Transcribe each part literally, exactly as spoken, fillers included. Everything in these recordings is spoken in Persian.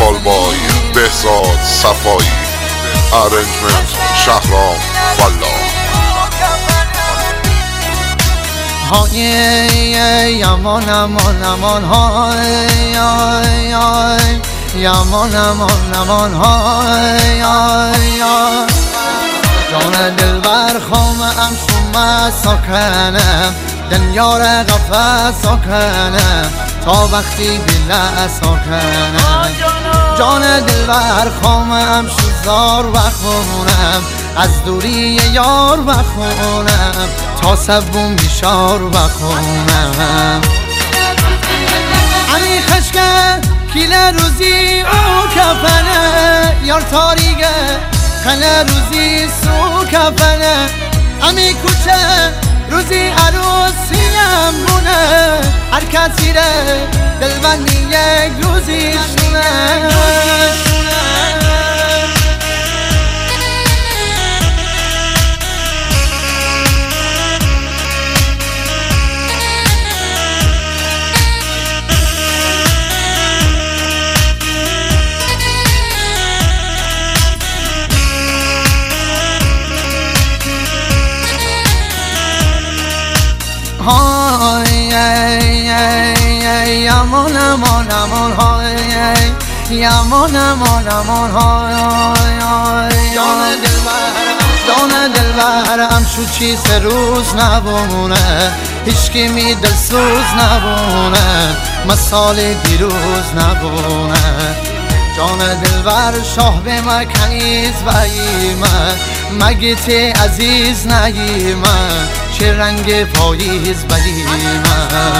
کالبای بهزاد صفایی، ارنجمنت شهرام والله. های امان امان امان های امان امان امان های جان دلبر خامم شما ساکنم دنیار قفص ساکنم تا وقتی بله ساکنم جان دلبر خامم شوزار بخونم از دوری یار بخونم تا سبون بیشار بخونم امی خشکه کیل روزی او کفنه یار تاریگه خنه روزی سو کفنه امی کوچه روزی عروسیم بونه هر کسی ره دلبندی یک روزی شونه های امان امان امان های امان امان امان های جان دلبرم جان دلبرم شو چی سه روز نبونه هیچکی می دلسوز نبونه مثال دیروز نبونه جان دلبر شاه به ما کنیز باییمه مگیت عزیز نگیمه چه رنگ پاییز بلیمه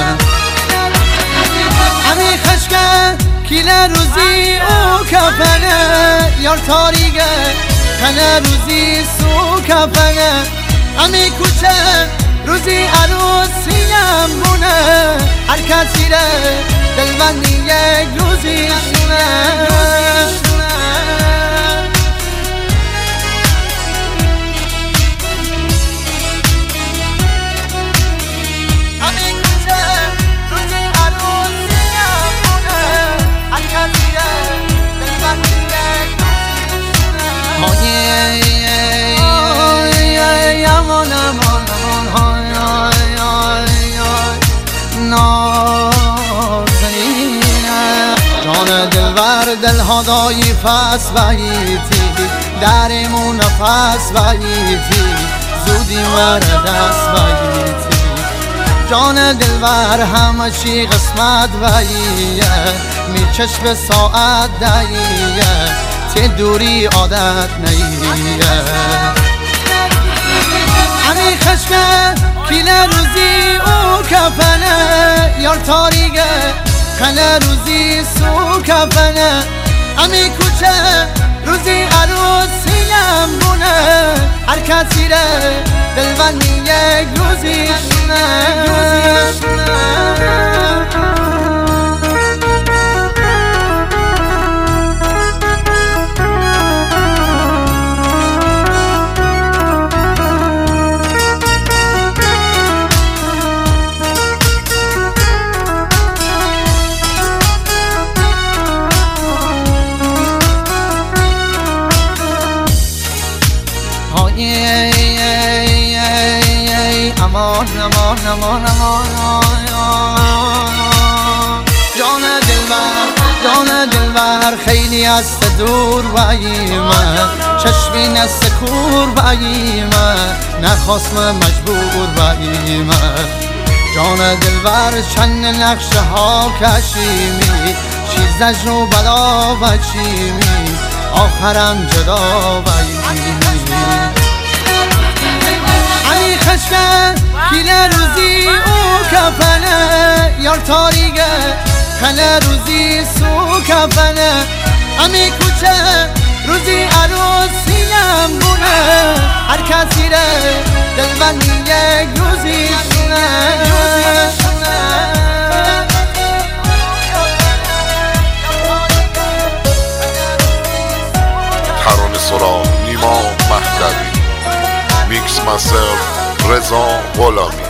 همی خشکه کیل روزی او کفنه یار تاریگه خنه روزی سو کفنه همی کوچه روزی عروسیم بونه هر کسی ره دلبندی یک روزی شونه جان دلبر دلها دایی فس باییتی درمون نفس باییتی زودی مر دست باییتی جان دلبر همه چی قسمت باییه می چشم ساعت داییه تی دوری عادت نیه امی خشکه کیل روزی او کفنه یار تاریگه خنه روزی سو کفنه امی کوچه روزی عروسیم بونه هر کسی ره دلبندی یک روزی شونه امان امان امان امان جان دلبر جان دلبر خیلی از دور باییمه چشمی نست کور باییمه نخواستم مجبور باییمه جان دلبر چند نقشه ها کشیمی چیزش رو بلا بچیمی آخرم جدا باییمی علی خشکه کیل روزی او کفنه یار تاریگه خنه روزی سو کفنه امی کوچه روزی عروسیم بونه هر کسی ره دلبندی یک روزی شونه ترانه سرا نیما مهدوی، میکس مستر رضا غلامی.